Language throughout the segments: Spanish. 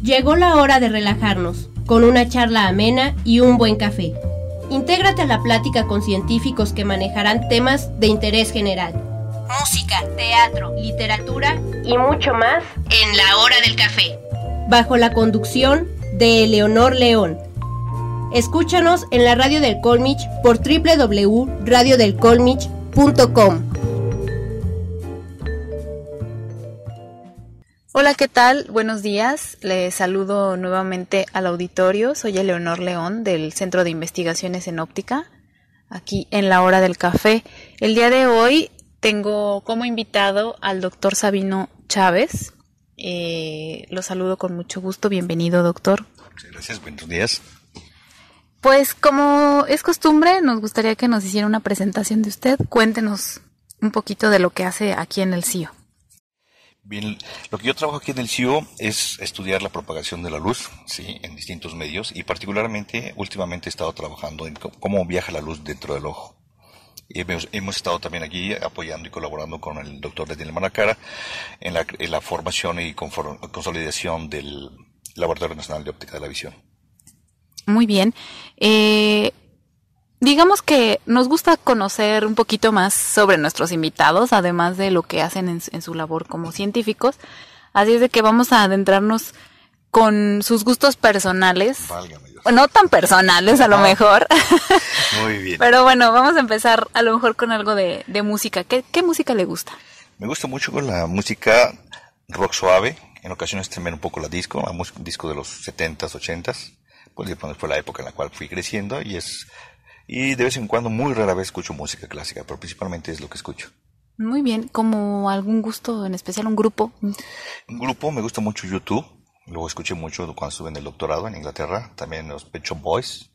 Llegó la hora de relajarnos, con una charla amena y un buen café. Intégrate a la plática con científicos que manejarán temas de interés general. Música, teatro, literatura y mucho más en la hora del café. Bajo la conducción de Eleonor León. Escúchanos en la Radio del Colmich por www.radiodelcolmich.com. Hola, ¿qué tal? Buenos días. Les saludo nuevamente al auditorio. Soy Eleonor León del Centro de Investigaciones en Óptica, aquí en la hora del café. El día de hoy tengo como invitado al doctor Sabino Chávez. Lo saludo con mucho gusto. Bienvenido, doctor. Muchas gracias. Buenos días. Pues como es costumbre, nos gustaría que nos hiciera una presentación de usted. Cuéntenos un poquito de lo que hace aquí en el CIO. Bien, lo que yo trabajo aquí en el CIO es estudiar la propagación de la luz, sí, en distintos medios, y particularmente últimamente he estado trabajando en cómo viaja la luz dentro del ojo. Y hemos estado también aquí apoyando y colaborando con el doctor Daniel Manacara en la formación y consolidación del Laboratorio Nacional de Óptica de la Visión. Muy bien. Digamos que nos gusta conocer un poquito más sobre nuestros invitados, además de lo que hacen en su labor como científicos. Así es de que vamos a adentrarnos con sus gustos personales. Válgame Dios. No tan personales a lo mejor. Muy bien. Pero bueno, vamos a empezar a lo mejor con algo de música. ¿Qué música le gusta? Me gusta mucho la música rock suave, en ocasiones también un poco la disco de los 70s, 80s. Pues fue la época en la cual fui creciendo y de vez en cuando, muy rara vez escucho música clásica, pero principalmente es lo que escucho. Muy bien, ¿como algún gusto en especial, un grupo? Un grupo, me gusta mucho YouTube, lo escuché mucho cuando estuve en el doctorado en Inglaterra, también los Pet Shop Boys,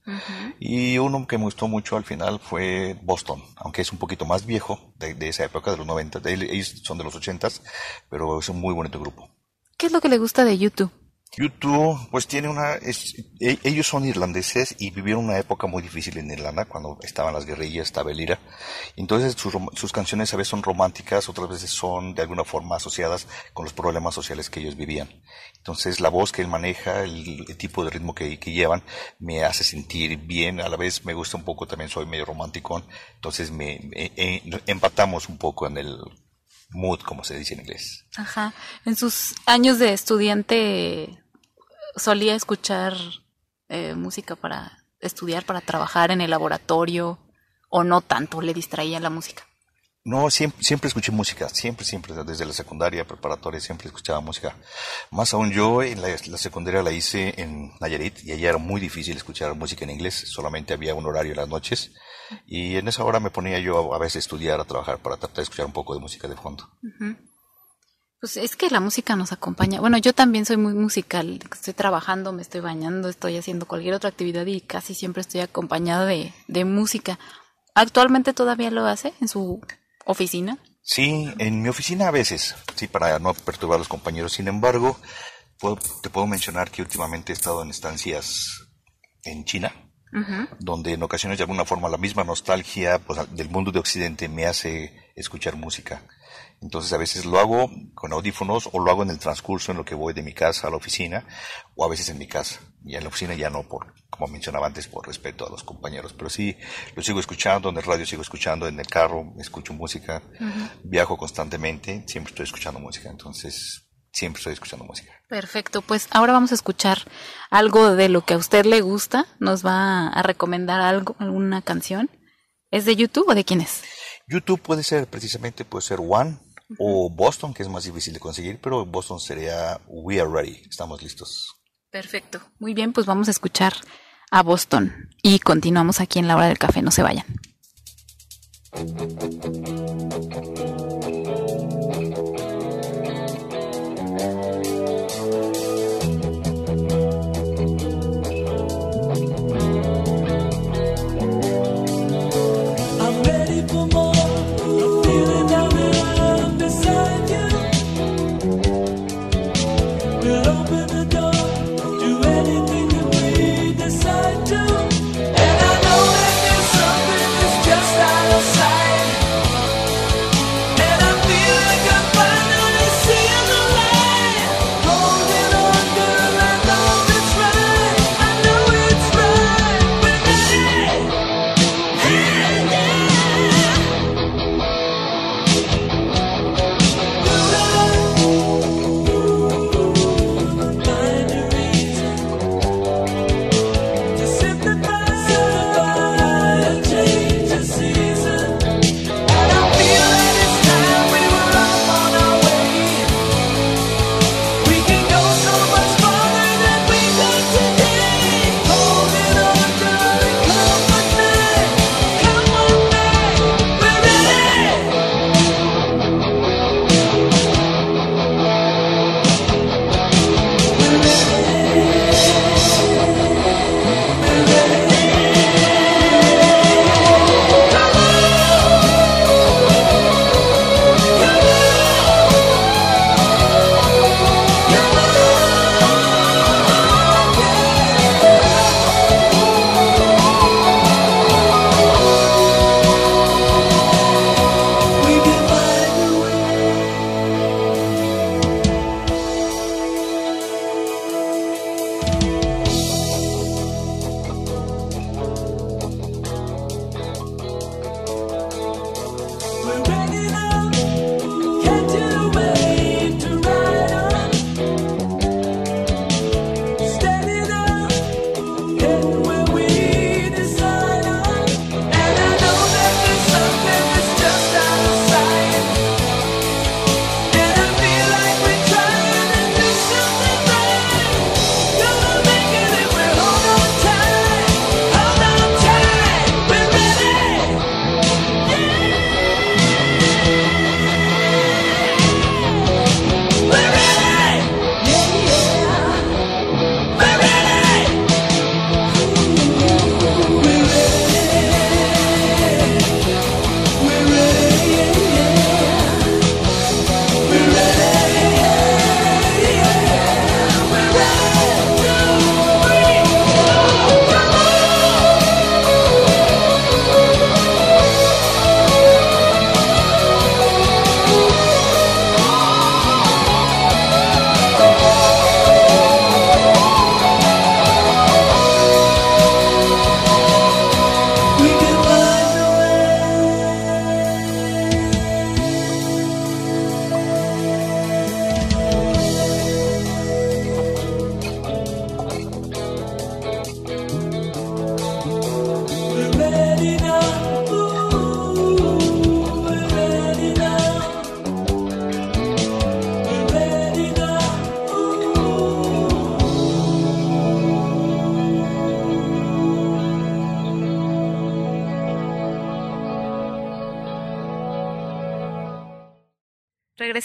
y uno que me gustó mucho al final fue Boston, aunque es un poquito más viejo, de esa época, de los 90, ellos son de los 80s, pero es un muy bonito grupo. ¿Qué es lo que le gusta de YouTube? YouTube, pues tiene ellos son irlandeses y vivieron una época muy difícil en Irlanda cuando estaban las guerrillas, estaba el IRA. Entonces sus canciones a veces son románticas, otras veces son de alguna forma asociadas con los problemas sociales que ellos vivían. Entonces la voz que él maneja, el tipo de ritmo que llevan, me hace sentir bien. A la vez me gusta un poco, también soy medio romántico, entonces empatamos un poco en el mood, como se dice en inglés. Ajá. En sus años de estudiante, ¿solía escuchar música para estudiar, para trabajar en el laboratorio? ¿O no tanto le distraía la música? No, siempre escuché música, siempre, desde la secundaria, preparatoria, siempre escuchaba música. Más aún yo en la secundaria la hice en Nayarit y allá era muy difícil escuchar música en inglés, solamente había un horario en las noches y en esa hora me ponía yo a veces a estudiar, a trabajar para tratar de escuchar un poco de música de fondo. Uh-huh. Pues es que la música nos acompaña. Bueno, yo también soy muy musical, estoy trabajando, me estoy bañando, estoy haciendo cualquier otra actividad y casi siempre estoy acompañada de música. ¿Actualmente todavía lo hace en su oficina? Sí, en mi oficina a veces, sí, para no perturbar a los compañeros. Sin embargo, te puedo mencionar que últimamente he estado en estancias en China, donde en ocasiones de alguna forma la misma nostalgia pues, del mundo de Occidente me hace escuchar música. Entonces a veces lo hago con audífonos o lo hago en el transcurso en lo que voy de mi casa a la oficina o a veces en mi casa. Y en la oficina ya no, como mencionaba antes, por respeto a los compañeros. Pero sí, lo sigo escuchando, en el radio sigo escuchando, en el carro escucho música, viajo constantemente, siempre estoy escuchando música. Entonces siempre estoy escuchando música. Perfecto, pues ahora vamos a escuchar algo de lo que a usted le gusta. Nos va a recomendar alguna canción. ¿Es de YouTube o de quién es? YouTube puede ser One o Boston, que es más difícil de conseguir, pero Boston sería We Are Ready, estamos listos. Perfecto, muy bien, pues vamos a escuchar a Boston y continuamos aquí en la hora del café, no se vayan. And I know that there's something that's just out of sight.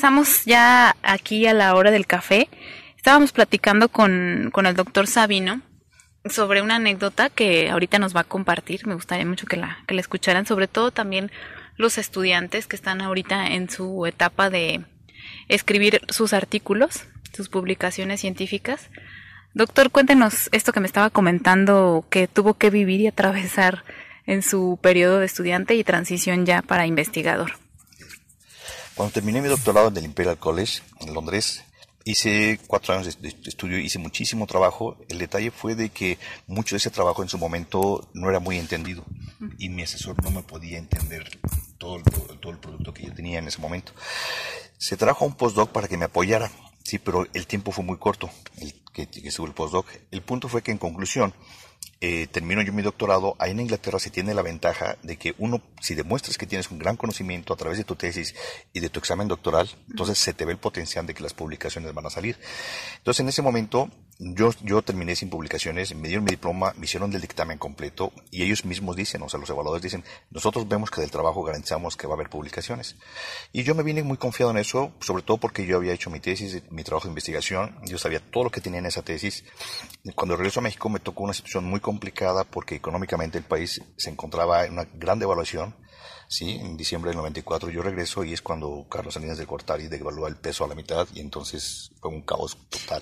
regresamos ya aquí a la hora del café. Estábamos platicando con el doctor Sabino sobre una anécdota que ahorita nos va a compartir. Me gustaría mucho que la escucharan, sobre todo también los estudiantes que están ahorita en su etapa de escribir sus artículos, sus publicaciones científicas. Doctor, cuéntenos esto que me estaba comentando, que tuvo que vivir y atravesar en su periodo de estudiante y transición ya para investigador. Cuando terminé mi doctorado en el Imperial College, en Londres, hice 4 años de estudio, hice muchísimo trabajo. El detalle fue de que mucho de ese trabajo en su momento no era muy entendido y mi asesor no me podía entender todo el producto que yo tenía en ese momento. Se trajo a un postdoc para que me apoyara, sí, pero el tiempo fue muy corto, que estuvo el postdoc. El punto fue que, en conclusión, termino yo mi doctorado. Ahí en Inglaterra se tiene la ventaja de que uno, si demuestras que tienes un gran conocimiento a través de tu tesis y de tu examen doctoral, entonces se te ve el potencial de que las publicaciones van a salir. Entonces, en ese momento, yo terminé sin publicaciones, me dieron mi diploma, me hicieron el dictamen completo y ellos mismos dicen, o sea, los evaluadores dicen, nosotros vemos que del trabajo garantizamos que va a haber publicaciones. Y yo me vine muy confiado en eso, sobre todo porque yo había hecho mi tesis, mi trabajo de investigación, yo sabía todo lo que tenía en esa tesis. Cuando regreso a México me tocó una situación muy complicada porque económicamente el país se encontraba en una gran devaluación. Sí, en diciembre del 94 yo regreso y es cuando Carlos Salinas de Gortari devalúa el peso a la mitad y entonces fue un caos total.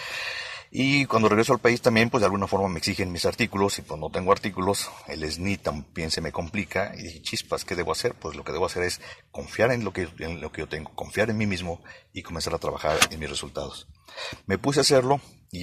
Y cuando regreso al país también, pues de alguna forma me exigen mis artículos y pues no tengo artículos, el SNI también se me complica y dije, chispas, ¿qué debo hacer? Pues lo que debo hacer es confiar en lo que yo tengo, confiar en mí mismo y comenzar a trabajar en mis resultados. Me puse a hacerlo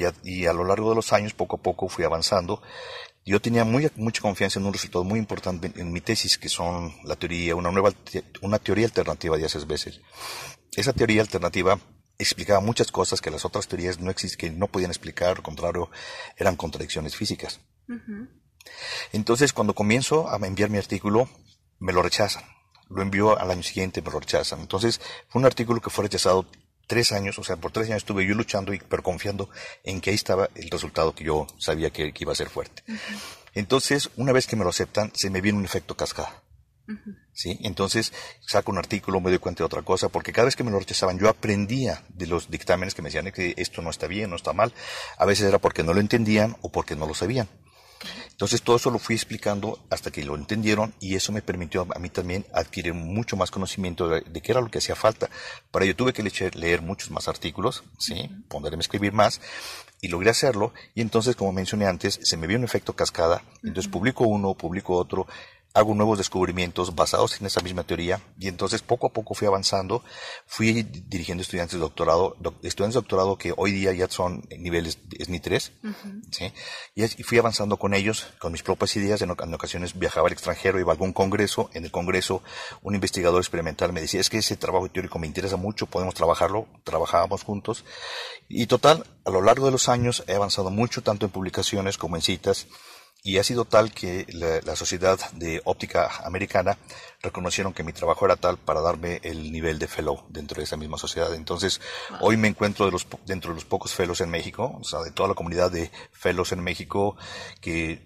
y a lo largo de los años, poco a poco fui avanzando. Yo tenía mucha confianza en un resultado muy importante en mi tesis, que son la teoría, una teoría alternativa de Bessel. Esa teoría alternativa explicaba muchas cosas que las otras teorías que no podían explicar, al contrario, eran contradicciones físicas. Uh-huh. Entonces, cuando comienzo a enviar mi artículo, me lo rechazan. Lo envío al año siguiente, me lo rechazan. Entonces, fue un artículo que fue rechazado 3 años, o sea, por 3 años estuve yo luchando, pero confiando en que ahí estaba el resultado que yo sabía que iba a ser fuerte. Uh-huh. Entonces, una vez que me lo aceptan, se me viene un efecto cascada. Uh-huh. ¿Sí? Entonces saco un artículo, me doy cuenta de otra cosa, porque cada vez que me lo rechazaban yo aprendía de los dictámenes que me decían que esto no está bien, no está mal. A veces era porque no lo entendían o porque no lo sabían. Entonces todo eso lo fui explicando hasta que lo entendieron y eso me permitió a mí también adquirir mucho más conocimiento de qué era lo que hacía falta. Para ello tuve que leer muchos más artículos, ¿sí? Ponerme a escribir más y logré hacerlo. Y entonces, como mencioné antes, se me vio un efecto cascada. Entonces publico uno, publico otro, hago nuevos descubrimientos basados en esa misma teoría y entonces poco a poco fui avanzando, fui dirigiendo estudiantes de doctorado que hoy día ya son niveles SNI 3, uh-huh. ¿Sí? Y fui avanzando con ellos, con mis propias ideas. En ocasiones viajaba al extranjero, iba a algún congreso. En el congreso un investigador experimental me decía, es que ese trabajo teórico me interesa mucho, podemos trabajarlo. Trabajábamos juntos y total, a lo largo de los años he avanzado mucho, tanto en publicaciones como en citas. Y ha sido tal que la Sociedad de Óptica Americana reconocieron que mi trabajo era tal para darme el nivel de fellow dentro de esa misma sociedad. Entonces, wow. Hoy me encuentro dentro de los pocos fellows en México, o sea, de toda la comunidad de fellows en México, de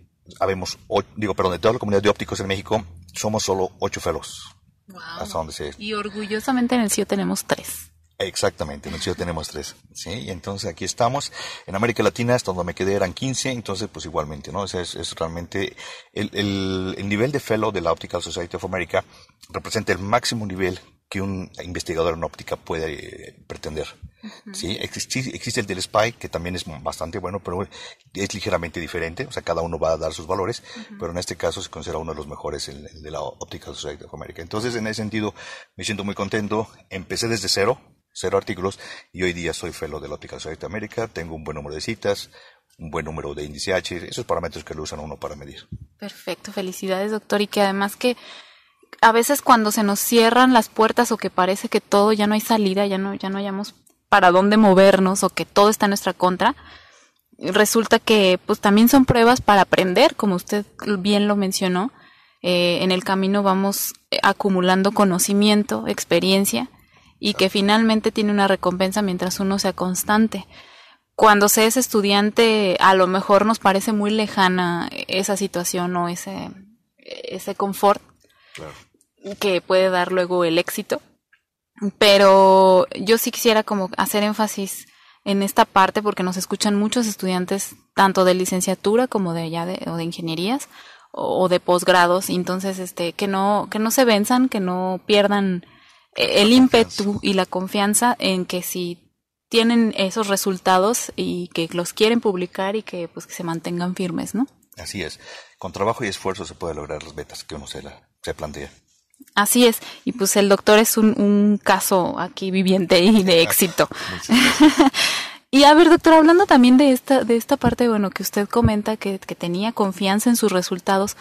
toda la comunidad de ópticos en México, somos solo 8 fellows. Wow. Hasta donde se... Y orgullosamente en el CIO tenemos 3. Exactamente, en el CIO tenemos 3, ¿sí? Y entonces aquí estamos. En América Latina, hasta donde me quedé, eran 15, entonces pues igualmente, ¿no? O sea, es realmente el nivel de fellow de la Optical Society of America representa el máximo nivel que un investigador en óptica puede pretender. Uh-huh. ¿Sí? Existe el del SPY, que también es bastante bueno, pero es ligeramente diferente, o sea, cada uno va a dar sus valores, uh-huh. Pero en este caso se considera uno de los mejores, el de la Optical Society of America. Entonces, en ese sentido, me siento muy contento. Empecé desde cero artículos, y hoy día soy fellow de la Optical Society of America. Tengo un buen número de citas, un buen número de índice H, esos parámetros que lo usan a uno para medir. Perfecto, felicidades, doctor, y que además que a veces cuando se nos cierran las puertas o que parece que todo ya no hay salida, ya no hayamos para dónde movernos o que todo está en nuestra contra, resulta que pues también son pruebas para aprender, como usted bien lo mencionó. En el camino vamos acumulando conocimiento, experiencia, y que finalmente tiene una recompensa mientras uno sea constante. Cuando se es estudiante, a lo mejor nos parece muy lejana esa situación o ese confort, claro, que puede dar luego el éxito. Pero yo sí quisiera como hacer énfasis en esta parte porque nos escuchan muchos estudiantes tanto de licenciatura como o de ingenierías o de posgrados, y entonces que no se venzan, que no pierdan el ímpetu y la confianza en que si tienen esos resultados y que los quieren publicar y que pues que se mantengan firmes, ¿no? Así es. Con trabajo y esfuerzo se puede lograr las metas que uno se plantea. Así es, y pues el doctor es un caso aquí viviente y de éxito. Y a ver, doctor, hablando también de esta parte, bueno, que usted comenta que tenía confianza en sus resultados,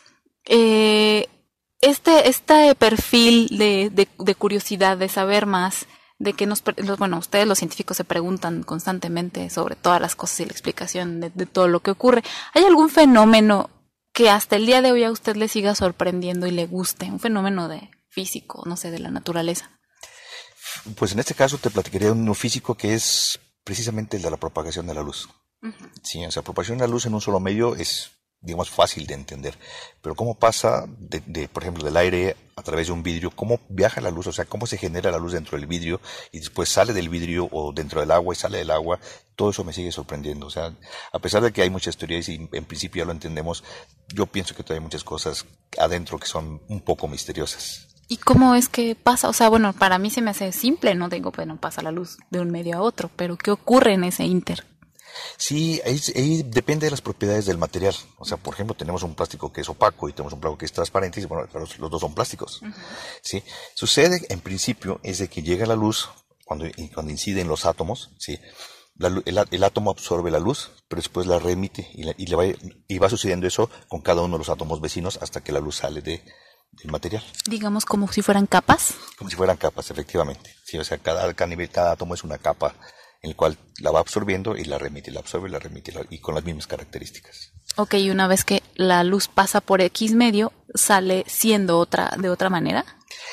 este perfil de curiosidad, de saber más, de que ustedes los científicos se preguntan constantemente sobre todas las cosas y la explicación de todo lo que ocurre. ¿Hay algún fenómeno que hasta el día de hoy a usted le siga sorprendiendo y le guste? Un fenómeno de físico, no sé, de la naturaleza. Pues en este caso te platicaría de uno físico que es precisamente el de la propagación de la luz. Uh-huh. Sí, o sea, propagación de la luz en un solo medio es, digamos, fácil de entender. Pero cómo pasa, por ejemplo, del aire a través de un vidrio, cómo viaja la luz, o sea, cómo se genera la luz dentro del vidrio y después sale del vidrio o dentro del agua y sale del agua, todo eso me sigue sorprendiendo. O sea, a pesar de que hay muchas teorías y en principio ya lo entendemos, yo pienso que todavía hay muchas cosas adentro que son un poco misteriosas. ¿Y cómo es que pasa? O sea, bueno, para mí se me hace simple, no digo, bueno, pasa la luz de un medio a otro, pero ¿qué ocurre en ese inter? Sí, ahí depende de las propiedades del material. O sea, por ejemplo, tenemos un plástico que es opaco y tenemos un plástico que es transparente y bueno, los dos son plásticos. Uh-huh. ¿Sí? Sucede, en principio, es de que llega la luz cuando incide en los átomos, ¿sí? El átomo absorbe la luz, pero después la remite y va sucediendo eso con cada uno de los átomos vecinos hasta que la luz sale del material. Digamos como si fueran capas. Como si fueran capas, efectivamente. Sí, o sea, cada átomo es una capa en el cual la va absorbiendo y la remite, la absorbe y la remite y con las mismas características. Ok, y una vez que la luz pasa por X medio, ¿sale siendo de otra manera?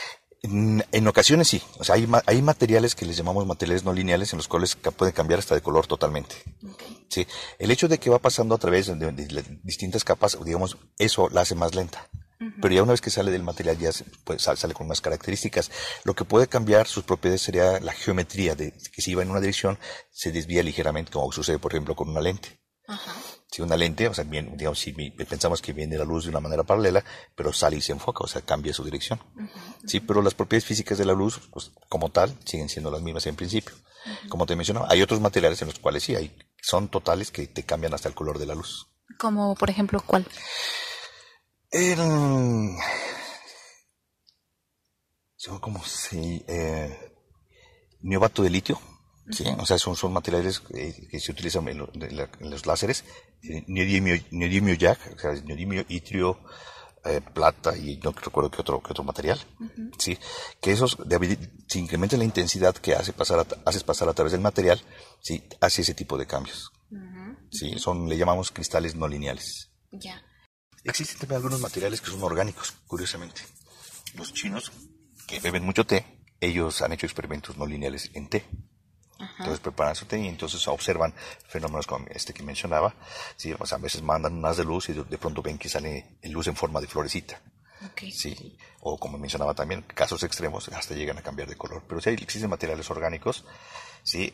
En ocasiones sí. O sea, hay materiales que les llamamos materiales no lineales en los cuales pueden cambiar hasta de color totalmente. Okay. Sí. El hecho de que va pasando a través de distintas capas, digamos, eso la hace más lenta. Pero ya una vez que sale del material ya sale con unas características. Lo que puede cambiar sus propiedades sería la geometría, de que si va en una dirección se desvía ligeramente, como sucede por ejemplo con una lente. Ajá. Si una lente, o sea, bien, digamos, si pensamos que viene la luz de una manera paralela, pero sale y se enfoca, o sea, cambia su dirección. Uh-huh. Sí, pero las propiedades físicas de la luz, pues, como tal, siguen siendo las mismas en principio. Uh-huh. Como te mencionaba, hay otros materiales en los cuales sí, son totales que te cambian hasta el color de la luz. Como, por ejemplo, ¿cuál? Niobato de litio, ¿sí? O sea, son materiales que se utilizan en los láseres, neodimio jack, o sea, neodimio, itrio, plata y no recuerdo qué otro material, uh-huh. ¿Sí? Que esos, si incrementan la intensidad que haces pasar a través del material, ¿sí? Hace ese tipo de cambios. Uh-huh. ¿Sí? Le llamamos cristales no lineales. Ya. Yeah. Existen también algunos materiales que son orgánicos, curiosamente. Los chinos, que beben mucho té, ellos han hecho experimentos no lineales en té. Ajá. Entonces preparan su té y entonces observan fenómenos como que mencionaba. ¿Sí? O sea, a veces mandan un haz de luz y de pronto ven que sale luz en forma de florecita. Okay. ¿Sí? O como mencionaba también, casos extremos hasta llegan a cambiar de color. Pero sí existen materiales orgánicos. ¿Sí?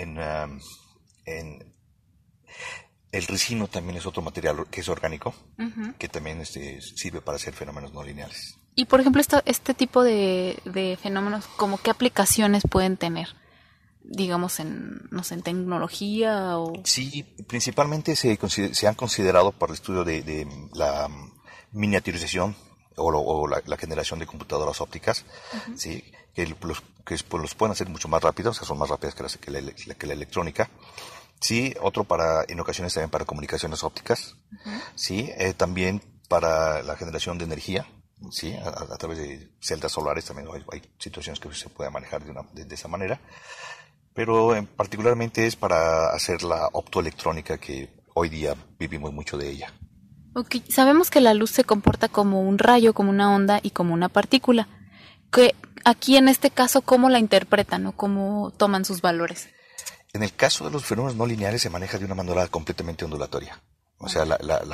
El resino también es otro material que es orgánico, uh-huh. Que también sirve para hacer fenómenos no lineales. Y por ejemplo, este tipo de fenómenos, ¿cómo qué aplicaciones pueden tener? Digamos, en tecnología o... Sí, principalmente se han considerado para el estudio de la miniaturización o la generación de computadoras ópticas, uh-huh. ¿Sí? Que los pueden hacer mucho más rápidos, o sea, son más rápidas que la electrónica. Sí, en ocasiones también para comunicaciones ópticas, uh-huh. Sí, también para la generación de energía, sí, a través de celdas solares también hay situaciones que se pueden manejar de esa manera, pero particularmente es para hacer la optoelectrónica que hoy día vivimos mucho de ella. Okay. Sabemos que la luz se comporta como un rayo, como una onda y como una partícula. Que aquí en este caso, ¿cómo la interpretan o cómo toman sus valores? En el caso de los fenómenos no lineales se maneja de una manera completamente ondulatoria. O sea,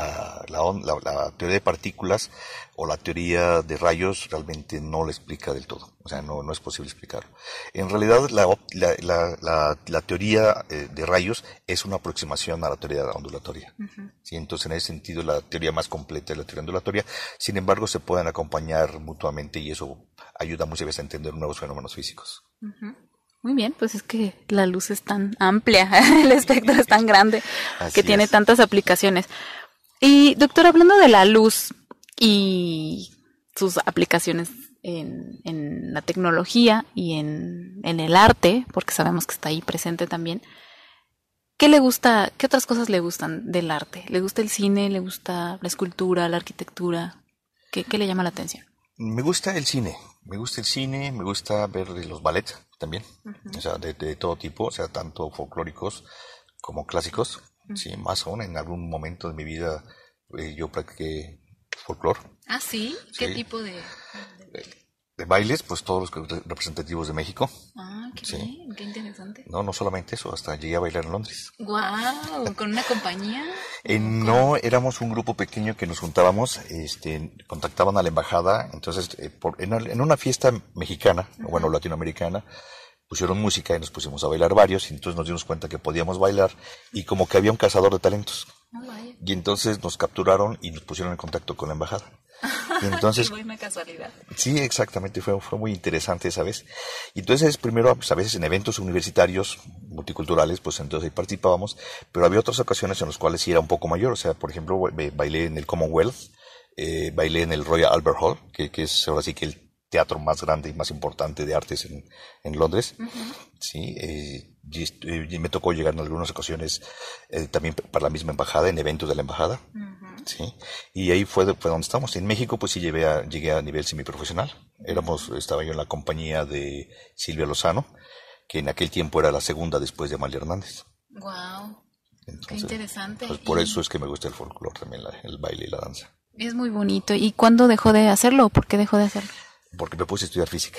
la teoría de partículas o la teoría de rayos realmente no lo explica del todo. O sea, no es posible explicarlo. En realidad, la teoría de rayos es una aproximación a la teoría ondulatoria. ¿Sí? Entonces, en ese sentido, la teoría más completa es la teoría ondulatoria. Sin embargo, se pueden acompañar mutuamente y eso ayuda muchas veces a entender nuevos fenómenos físicos. Muy bien, pues es que la luz es tan amplia, el espectro es tan grande, que tiene tantas aplicaciones. Y doctor, hablando de la luz y sus aplicaciones en la tecnología y en el arte, porque sabemos que está ahí presente también, ¿qué le gusta, qué otras cosas le gustan del arte? ¿Le gusta el cine? ¿Le gusta la escultura, la arquitectura? ¿Qué le llama la atención? Me gusta el cine, me gusta ver los ballets también, o sea, de todo tipo, o sea, tanto folclóricos como clásicos. Sí, más aún en algún momento de mi vida yo practiqué folclore. ¿Ah, sí? ¿Qué tipo de bailes? Pues todos los representativos de México. Ah, qué bien, qué interesante. No solamente eso, hasta llegué a bailar en Londres. ¡Guau! ¿Con una compañía? No, éramos un grupo pequeño que nos juntábamos, contactaban a la embajada, entonces en una fiesta mexicana, bueno, latinoamericana, pusieron música y nos pusimos a bailar varios, y entonces nos dimos cuenta que podíamos bailar y como que había un cazador de talentos. Y entonces nos capturaron y nos pusieron en contacto con la embajada. Y entonces, qué buena casualidad. Sí, exactamente, fue muy interesante esa vez. Y entonces primero, pues a veces en eventos universitarios, multiculturales, pues entonces ahí participábamos, pero había otras ocasiones en las cuales sí era un poco mayor, o sea, por ejemplo, bailé en el Commonwealth, bailé en el Royal Albert Hall, que es ahora sí que el teatro más grande y más importante de artes en Londres. Sí, y me tocó llegar en algunas ocasiones también para la misma embajada, en eventos de la embajada. Sí, y ahí fue donde estamos. En México pues sí llegué a nivel semiprofesional. Estaba yo en la compañía de Silvia Lozano, que en aquel tiempo era la segunda después de Amalia Hernández. Wow, qué interesante. Pues por eso es que me gusta el folclore también, el baile y la danza. Es muy bonito. ¿Y cuándo dejó de hacerlo? ¿Por qué dejó de hacerlo? Porque me puse a estudiar física.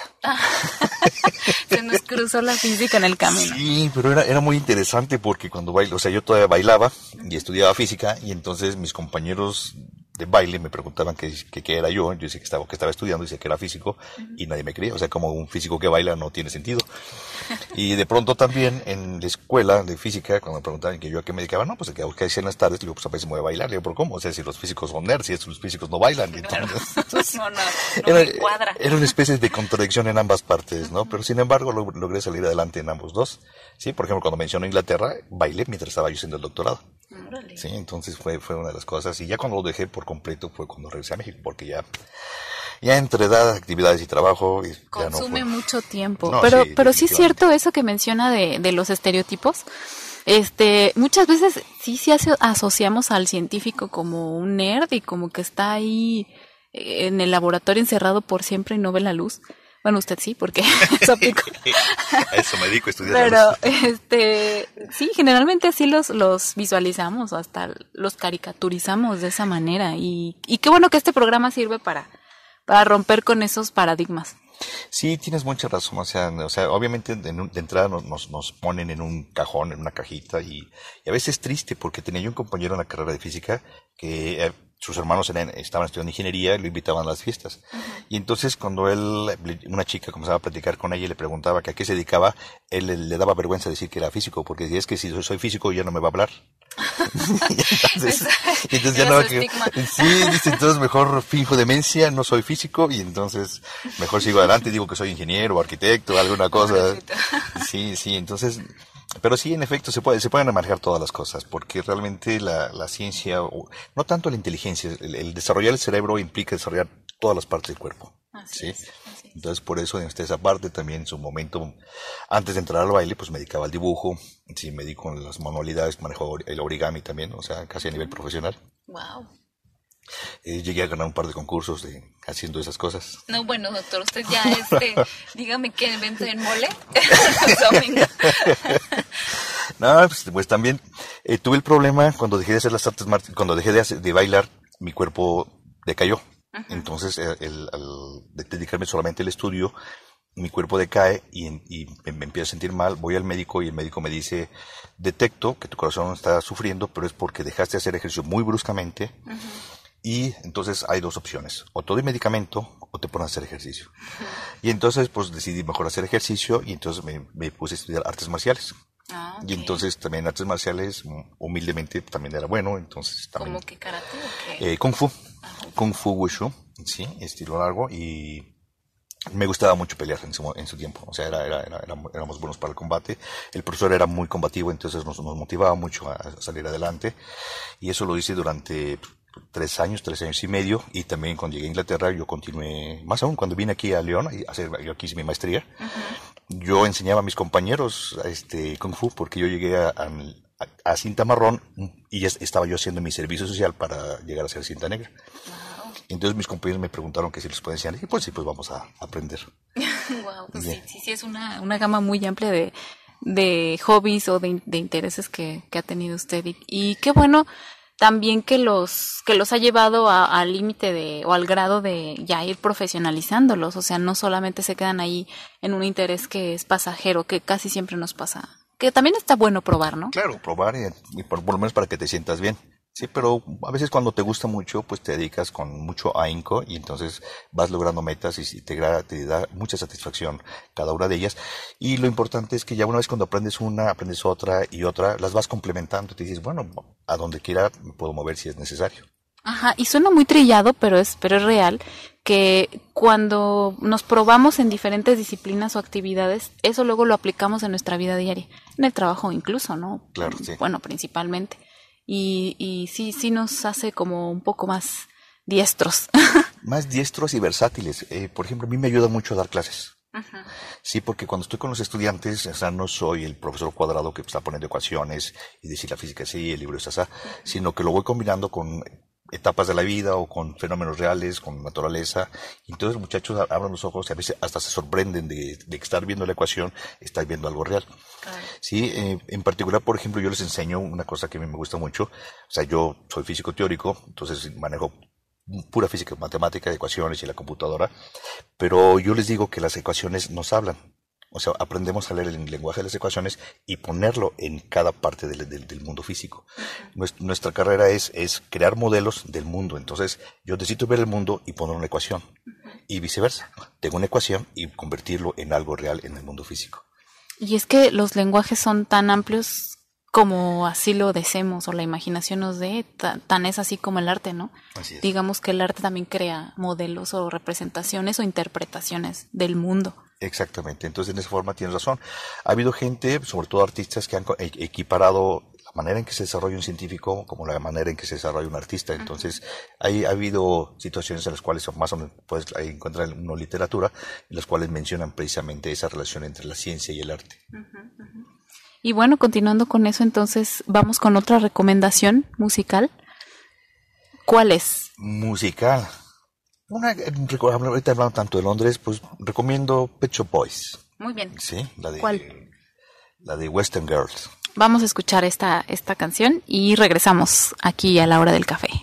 Se nos cruzó la física en el camino. Sí, pero era muy interesante porque cuando bailo, o sea, yo todavía bailaba y estudiaba física y entonces mis compañeros de baile me preguntaban qué era yo decía que estaba estudiando, decía que era físico y nadie me creía, o sea, como un físico que baila no tiene sentido. Y de pronto también en la escuela de física, cuando me preguntaban que yo a qué me dedicaba, no, pues que hacía en las tardes, digo, pues a veces me voy a bailar, digo, ¿pero cómo? O sea, si los físicos son nerds, si los físicos no bailan. Claro. Entonces, no me cuadra. Era una especie de contradicción en ambas partes, ¿no? Pero sin embargo logré salir adelante en ambos dos. Sí, por ejemplo, cuando menciono Inglaterra, bailé mientras estaba yo haciendo el doctorado. Sí, entonces fue una de las cosas. Y ya cuando lo dejé por completo fue cuando regresé a México, porque ya entre edad, actividades y trabajo consume ya mucho tiempo. No, pero sí es cierto eso que menciona de los estereotipos. Muchas veces sí asociamos al científico como un nerd y como que está ahí en el laboratorio encerrado por siempre y no ve la luz. Bueno, usted sí, porque eso aplicó. A eso me dedico a estudiar la luz. Pero, sí, generalmente así los visualizamos o hasta los caricaturizamos de esa manera. Y qué bueno que este programa sirve para romper con esos paradigmas. Sí, tienes mucha razón. O sea, obviamente de entrada nos ponen en un cajón, en una cajita y a veces es triste porque tenía yo un compañero en la carrera de física que sus hermanos estaban estudiando ingeniería y lo invitaban a las fiestas. Y entonces cuando una chica comenzaba a platicar con ella y le preguntaba que a qué se dedicaba, él le daba vergüenza decir que era físico, porque decía, es que si soy físico ya no me va a hablar. entonces ya no, dice, entonces mejor finjo demencia, no soy físico y entonces mejor sigo adelante, digo que soy ingeniero o arquitecto, alguna cosa. Sí, entonces... Pero sí, en efecto, se pueden manejar todas las cosas, porque realmente la ciencia, no tanto la inteligencia, el desarrollar el cerebro implica desarrollar todas las partes del cuerpo. Así es. Entonces, por eso, en esa parte también, en su momento, antes de entrar al baile, pues me dedicaba al dibujo, sí, me dedico a las manualidades, manejo el origami también, o sea, casi a nivel profesional. Wow. Llegué a ganar un par de concursos haciendo esas cosas. No, bueno, doctor, usted ya, dígame que vende en mole. No, pues también tuve el problema cuando dejé de hacer las artes marciales, cuando dejé de bailar, mi cuerpo decayó. Entonces, al dedicarme solamente al estudio, mi cuerpo decae y me empiezo a sentir mal, voy al médico y el médico me dice, detecto que tu corazón está sufriendo, pero es porque dejaste de hacer ejercicio muy bruscamente. Y entonces hay dos opciones, o te doy medicamento o te pones a hacer ejercicio. Y entonces pues decidí mejor hacer ejercicio y entonces me puse a estudiar artes marciales. Y entonces también artes marciales, humildemente también era bueno, entonces también... ¿Cómo que karate o qué? Kung Fu, Kung Fu Wushu, sí, estilo largo, y me gustaba mucho pelear en su tiempo, o sea, éramos buenos para el combate. El profesor era muy combativo, entonces nos motivaba mucho a salir adelante, y eso lo hice durante 3 años y medio, y también cuando llegué a Inglaterra yo continué, más aún cuando vine aquí a León, yo aquí hice mi maestría, yo enseñaba a mis compañeros Kung Fu, porque yo llegué a cinta marrón y ya estaba yo haciendo mi servicio social para llegar a ser cinta negra. Entonces mis compañeros me preguntaron que si les podía enseñar, y pues sí, pues vamos a aprender. Wow, pues sí, es una gama muy amplia de hobbies o de intereses que ha tenido usted, y qué bueno también que los ha llevado al límite o al grado de ya ir profesionalizándolos, o sea, no solamente se quedan ahí en un interés que es pasajero, que casi siempre nos pasa, que también está bueno probar, ¿no? Claro, probar y por lo menos para que te sientas bien. Sí, pero a veces cuando te gusta mucho, pues te dedicas con mucho ahínco y entonces vas logrando metas y te da mucha satisfacción cada una de ellas. Y lo importante es que ya una vez cuando aprendes una, aprendes otra y otra, las vas complementando y te dices, bueno, a donde quiera me puedo mover si es necesario. Ajá, y suena muy trillado, pero es real, que cuando nos probamos en diferentes disciplinas o actividades, eso luego lo aplicamos en nuestra vida diaria, en el trabajo incluso, ¿no? Claro, sí. Bueno, principalmente. Y sí nos hace como un poco más diestros. Más diestros y versátiles. Por ejemplo, a mí me ayuda mucho a dar clases. Sí, porque cuando estoy con los estudiantes, o sea, no soy el profesor cuadrado que está poniendo ecuaciones y decir la física sí, el libro es así, sino que lo voy combinando con etapas de la vida o con fenómenos reales, con naturaleza. Y entonces los muchachos abren los ojos y a veces hasta se sorprenden de que estar viendo la ecuación, estar viendo algo real. Sí, en particular, por ejemplo, yo les enseño una cosa que a mí me gusta mucho. O sea, yo soy físico teórico, entonces manejo pura física, matemática, ecuaciones y la computadora, pero yo les digo que las ecuaciones nos hablan. O sea, aprendemos a leer el lenguaje de las ecuaciones y ponerlo en cada parte del mundo físico. Nuestra carrera es crear modelos del mundo. Entonces, yo necesito ver el mundo y poner una ecuación. Y viceversa. Tengo una ecuación y convertirlo en algo real en el mundo físico. Y es que los lenguajes son tan amplios como así lo deseemos o la imaginación nos dé, tan es así como el arte, ¿no? Así es. Digamos que el arte también crea modelos o representaciones o interpretaciones del mundo. Exactamente, entonces en esa forma tienes razón. Ha habido gente, sobre todo artistas, que han equiparado la manera en que se desarrolla un científico como la manera en que se desarrolla un artista. Entonces ha habido situaciones en las cuales más o menos puedes encontrar en una literatura en las cuales mencionan precisamente esa relación entre la ciencia y el arte. Y bueno, continuando con eso, entonces vamos con otra recomendación musical. ¿Cuál es? Musical. Ahorita hablando tanto de Londres, pues recomiendo Pet Shop Boys. Muy bien. Sí, ¿Cuál? La de Western Girls. Vamos a escuchar esta canción y regresamos aquí a la hora del café.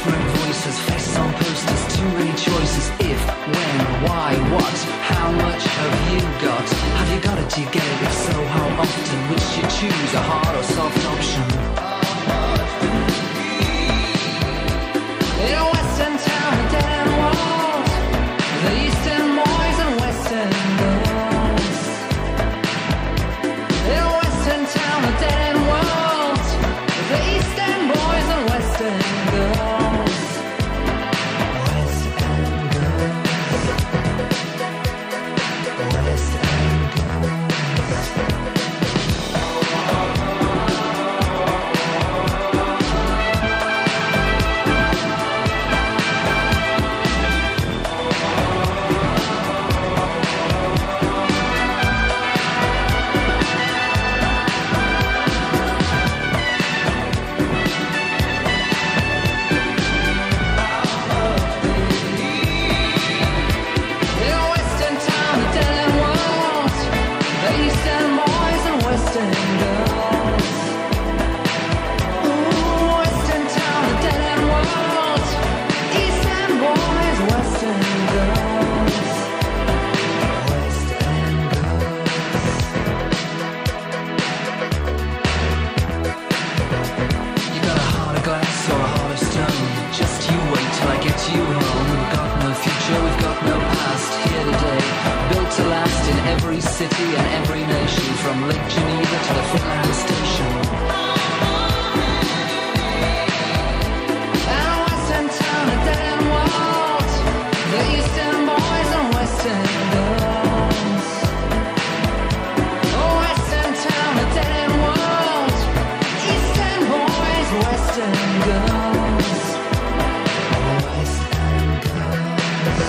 whispering voices, faces on posters, too many choices. If, when, why, what, how much have you got? Have you got it, do you get it? If so, how often? Which you choose, a hard or soft option? In a western town, a dead end world, the eastern boys and western girls. In a western town, a dead end world, the eastern boys and western girls. West End girls. West End girls. City and every nation, from Lake Geneva to the Finland Station. And a western town, a dead end world, the eastern boys and western girls. A western town, a dead end world, eastern boys, western girls. Western girls.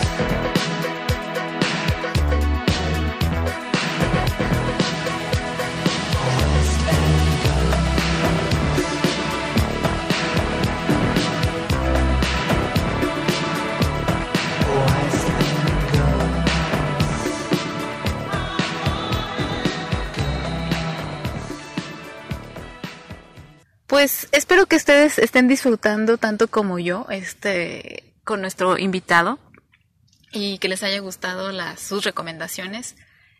Pues espero que ustedes estén disfrutando tanto como yo con nuestro invitado y que les haya gustado sus recomendaciones.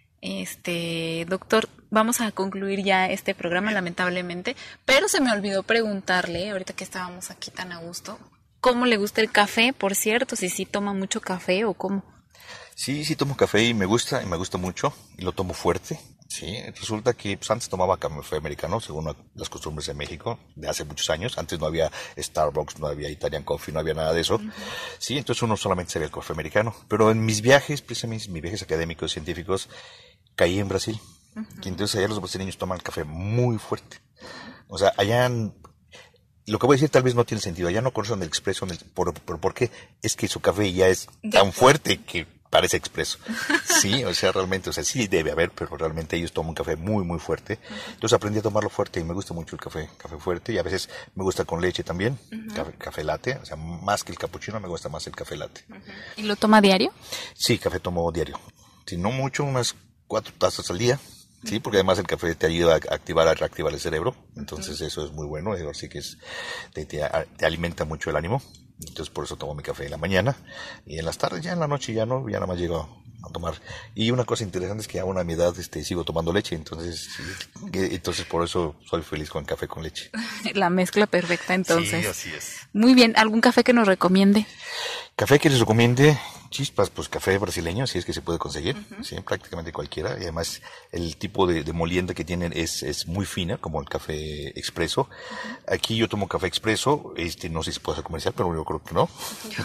Doctor, vamos a concluir ya este programa lamentablemente, pero se me olvidó preguntarle, ahorita que estábamos aquí tan a gusto, ¿cómo le gusta el café, por cierto? Si sí toma mucho café o cómo. Sí tomo café y me gusta mucho y lo tomo fuerte. Sí, resulta que pues, antes tomaba café americano, según las costumbres de México, de hace muchos años. Antes no había Starbucks, no había Italian Coffee, no había nada de eso. Uh-huh. Sí, entonces uno solamente sabía el café americano. Pero en mis viajes, precisamente mis viajes académicos, científicos, caí en Brasil. Uh-huh. Y entonces allá los brasileños toman café muy fuerte. O sea, allá... Lo que voy a decir tal vez no tiene sentido. Allá no conocen el expreso. ¿Por qué? Es que su café ya es tan fuerte que parece expreso. Sí, o sea, realmente, o sea, sí debe haber, pero realmente ellos toman un café muy, muy fuerte. Entonces aprendí a tomarlo fuerte y me gusta mucho el café fuerte y a veces me gusta con leche también, uh-huh. café latte, o sea, más que el capuchino me gusta más el café latte. Uh-huh. ¿Y lo toma diario? Sí, café tomo diario. Si no mucho, unas 4 tazas al día. Sí, porque además el café te ayuda a reactivar el cerebro, entonces eso es muy bueno, así que te alimenta mucho el ánimo, entonces por eso tomo mi café en la mañana y en las tardes, ya en la noche ya nada más llego a tomar. Y una cosa interesante es que aún a mi edad sigo tomando leche, entonces por eso soy feliz con café con leche. La mezcla perfecta entonces. Sí, así es. Muy bien, ¿algún café que nos recomiende? Café que les recomiende, chispas, pues café brasileño, si es que se puede conseguir, uh-huh. Sí, prácticamente cualquiera, y además el tipo de molienda que tienen es muy fina, como el café expreso. Uh-huh. Aquí yo tomo café expreso, no sé si puedo hacer comercial, pero yo creo que no.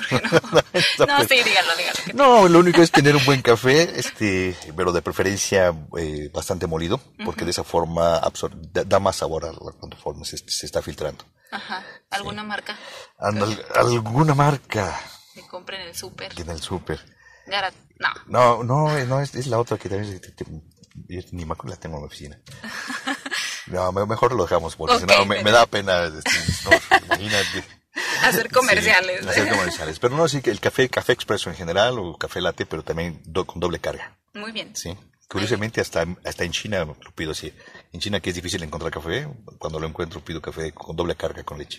No, sí, dígalo. No, lo único es tener un buen café, pero de preferencia bastante molido, porque uh-huh. de esa forma da más sabor conforme se está filtrando. Ajá. ¿Alguna sí. marca? ¿Alguna marca? Que compre en el súper. En el súper. No, es la otra que también ni me acuerdo, la tengo en la oficina. No, mejor lo dejamos porque okay, si no me da pena, imagínate. Hacer comerciales. Sí, hacer comerciales. Pero no, sí que el café expreso en general o café latte, pero también con doble carga. Muy bien. Sí. Curiosamente hasta en China lo pido así. En China que es difícil encontrar café, cuando lo encuentro pido café con doble carga con leche.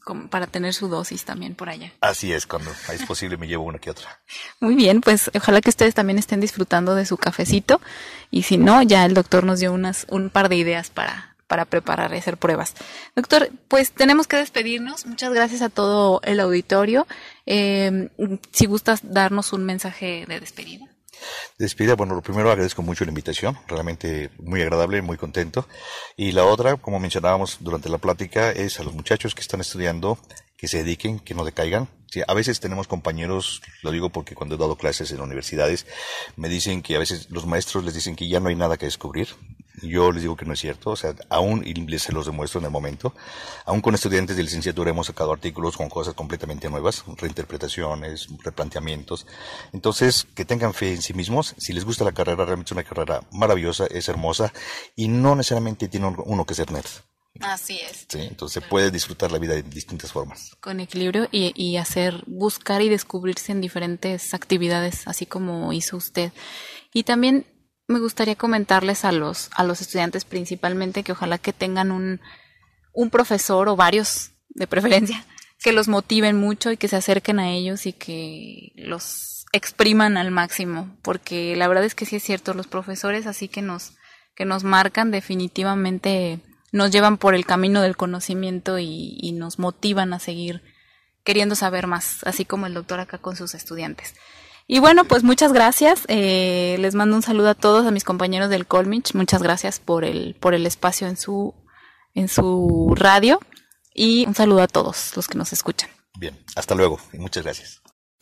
para tener su dosis también por allá. Así es, cuando es posible me llevo una que otra. Muy bien, pues ojalá que ustedes también estén disfrutando de su cafecito y si no, ya el doctor nos dio un par de ideas para preparar y hacer pruebas. Doctor, pues tenemos que despedirnos. Muchas gracias a todo el auditorio. Si gustas darnos un mensaje de despedida. Despedida, bueno, lo primero agradezco mucho la invitación, realmente muy agradable, muy contento. Y la otra, como mencionábamos durante la plática, es a los muchachos que están estudiando, que se dediquen, que no decaigan. Sí, a veces tenemos compañeros, lo digo porque cuando he dado clases en universidades, me dicen que a veces los maestros les dicen que ya no hay nada que descubrir. Yo les digo que no es cierto, o sea, aún, y se los demuestro en el momento, aún con estudiantes de licenciatura hemos sacado artículos con cosas completamente nuevas, reinterpretaciones, replanteamientos. Entonces, que tengan fe en sí mismos. Si les gusta la carrera, realmente es una carrera maravillosa, es hermosa, y no necesariamente tiene uno que ser nerd. Así es. Sí, entonces se puede disfrutar la vida de distintas formas. Con equilibrio y buscar y descubrirse en diferentes actividades, así como hizo usted. Y también me gustaría comentarles a los estudiantes principalmente que ojalá que tengan un profesor o varios de preferencia que los motiven mucho y que se acerquen a ellos y que los expriman al máximo, porque la verdad es que sí es cierto, los profesores así que nos marcan definitivamente nos llevan por el camino del conocimiento y nos motivan a seguir queriendo saber más, así como el doctor acá con sus estudiantes. Y bueno, pues muchas gracias. Les mando un saludo a todos, a mis compañeros del Colmich. Muchas gracias por el espacio en su radio. Y un saludo a todos los que nos escuchan. Bien, hasta luego y muchas gracias.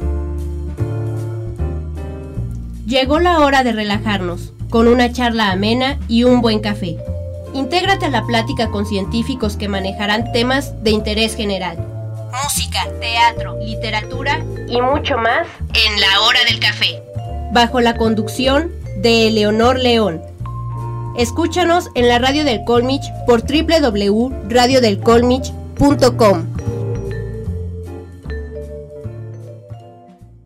Llegó la hora de relajarnos, con una charla amena y un buen café. Intégrate a la plática con científicos que manejarán temas de interés general. Música, teatro, literatura y mucho más en la hora del café. Bajo la conducción de Eleonor León. Escúchanos en la radio del Colmich por www.radiodelcolmich.com.